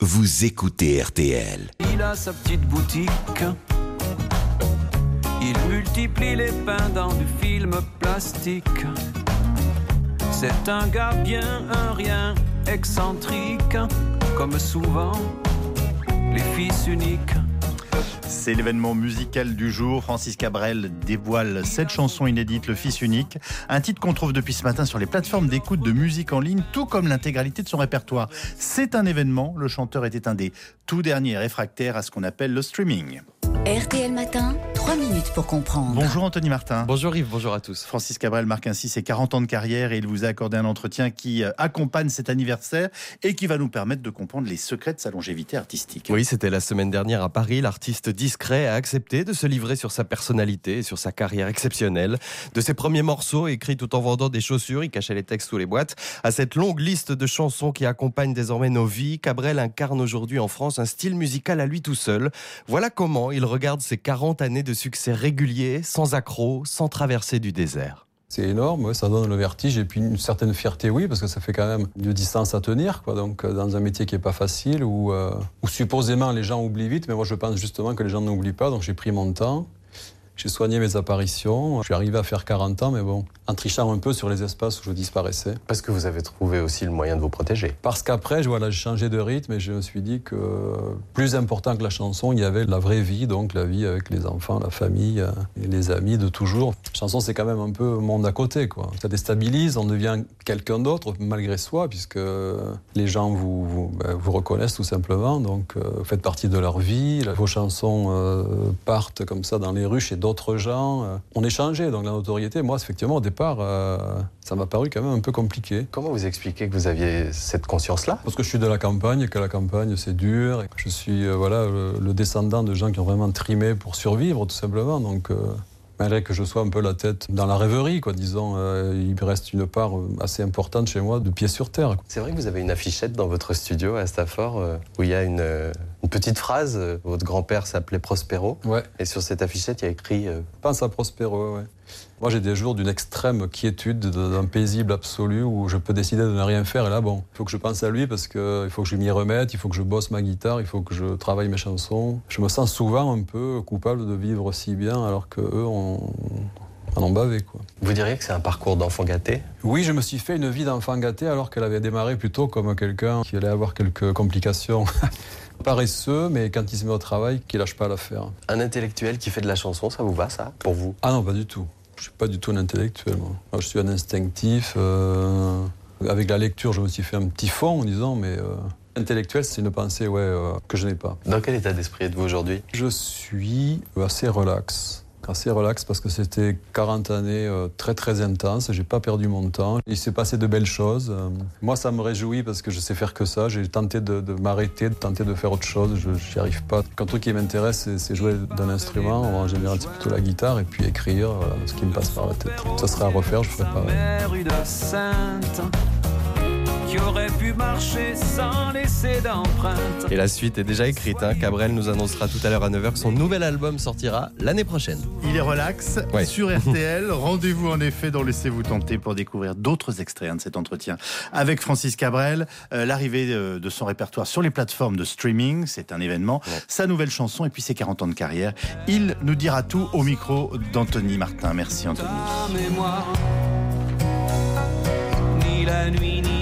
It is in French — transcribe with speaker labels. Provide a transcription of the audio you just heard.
Speaker 1: vous écoutez RTL.
Speaker 2: Il a sa petite boutique, il multiplie les pains dans du film plastique. C'est un gars bien, un rien, excentrique, comme souvent les fils uniques.
Speaker 3: C'est l'événement musical du jour. Francis Cabrel dévoile 7 chansons inédites, Le Fils Unique. Un titre qu'on trouve depuis ce matin sur les plateformes d'écoute de musique en ligne, tout comme l'intégralité de son répertoire. C'est un événement. Le chanteur était un des tout derniers réfractaires à ce qu'on appelle le streaming.
Speaker 4: RTL Matin, 3 minutes pour comprendre.
Speaker 3: Bonjour Anthony Martin.
Speaker 5: Bonjour Yves, bonjour à tous.
Speaker 3: Francis Cabrel marque ainsi ses 40 ans de carrière et il vous a accordé un entretien qui accompagne cet anniversaire et qui va nous permettre de comprendre les secrets de sa longévité artistique.
Speaker 5: Oui, c'était la semaine dernière à Paris. L'artiste discret a accepté de se livrer sur sa personnalité et sur sa carrière exceptionnelle. De ses premiers morceaux écrits tout en vendant des chaussures, il cachait les textes sous les boîtes, à cette longue liste de chansons qui accompagnent désormais nos vies, Cabrel incarne aujourd'hui en France un style musical à lui tout seul. Voilà comment il regarde ses 40 années de succès réguliers, sans accroc, sans traversée du désert.
Speaker 6: C'est énorme, ouais, ça donne le vertige et puis une certaine fierté, oui, parce que ça fait quand même une distance à tenir, quoi. Donc dans un métier qui n'est pas facile, où supposément les gens oublient vite, mais moi je pense justement que les gens n'oublient pas, donc j'ai pris mon temps. J'ai soigné mes apparitions, je suis arrivé à faire 40 ans, mais bon, en trichant un peu sur les espaces où je disparaissais.
Speaker 5: Parce que vous avez trouvé aussi le moyen de vous protéger.
Speaker 6: Parce qu'après, j'ai changé de rythme et je me suis dit que plus important que la chanson, il y avait la vraie vie, donc la vie avec les enfants, la famille et les amis de toujours. La chanson, c'est quand même un peu monde à côté, quoi. Ça déstabilise, on devient quelqu'un d'autre malgré soi, puisque les gens vous reconnaissent tout simplement, donc vous faites partie de leur vie. Vos chansons partent comme ça dans les rues chez d'autres gens. On est changé, donc la notoriété, moi, effectivement, au départ, ça m'a paru quand même un peu compliqué.
Speaker 5: Comment vous expliquez que vous aviez cette conscience-là ?
Speaker 6: Parce que je suis de la campagne, et que la campagne, c'est dur. Je suis le descendant de gens qui ont vraiment trimé pour survivre, tout simplement. Donc, malgré que je sois un peu la tête dans la rêverie, quoi, disons, il reste une part assez importante chez moi de pied sur terre.
Speaker 5: C'est vrai que vous avez une affichette dans votre studio à Stafford où il y a une petite phrase. Votre grand-père s'appelait Prospero.
Speaker 6: Ouais.
Speaker 5: Et sur cette affichette, il y a écrit...
Speaker 6: Pense à Prospero, ouais. Moi, j'ai des jours d'une extrême quiétude, d'un paisible absolu où je peux décider de ne rien faire. Et là, bon, il faut que je pense à lui parce qu'il faut que je m'y remette, il faut que je bosse ma guitare, il faut que je travaille mes chansons. Je me sens souvent un peu coupable de vivre si bien alors qu'eux en ont bavé, quoi.
Speaker 5: Vous diriez que c'est un parcours d'enfant gâté ?
Speaker 6: Oui, je me suis fait une vie d'enfant gâté alors qu'elle avait démarré plutôt comme quelqu'un qui allait avoir quelques complications. Paresseux, mais quand il se met au travail, qu'il lâche pas l'affaire.
Speaker 5: Un intellectuel qui fait de la chanson, ça vous va, ça, pour vous ?
Speaker 6: Ah non, pas du tout. Je suis pas du tout un intellectuel, moi. Je suis un instinctif. Avec la lecture, je me suis fait un petit fond, disons, mais intellectuel, c'est une pensée que je n'ai pas.
Speaker 5: Dans quel état d'esprit êtes-vous aujourd'hui ?
Speaker 6: Je suis assez relax. Assez relax parce que c'était 40 années très très intenses, j'ai pas perdu mon temps, il s'est passé de belles choses. Moi ça me réjouit parce que je sais faire que ça, j'ai tenté de m'arrêter, de tenter de faire autre chose, je n'y arrive pas. Un truc qui m'intéresse c'est jouer d'un instrument, en général c'est plutôt la guitare et puis écrire, ce qui me passe par la tête. Ça serait à refaire, je ferais pareil.
Speaker 2: Qui aurait pu marcher sans laisser d'empreinte.
Speaker 5: Et la suite est déjà écrite. Cabrel nous annoncera tout à l'heure à 9h que son nouvel album sortira l'année prochaine.
Speaker 3: Il est relax sur RTL. Rendez-vous en effet dans Laissez-vous tenter pour découvrir d'autres extraits de cet entretien avec Francis Cabrel. L'arrivée de son répertoire sur les plateformes de streaming, c'est un événement. Sa nouvelle chanson et puis ses 40 ans de carrière. Il nous dira tout au micro d'Anthony Martin. Merci Anthony.
Speaker 2: Ta mémoire, ni la nuit ni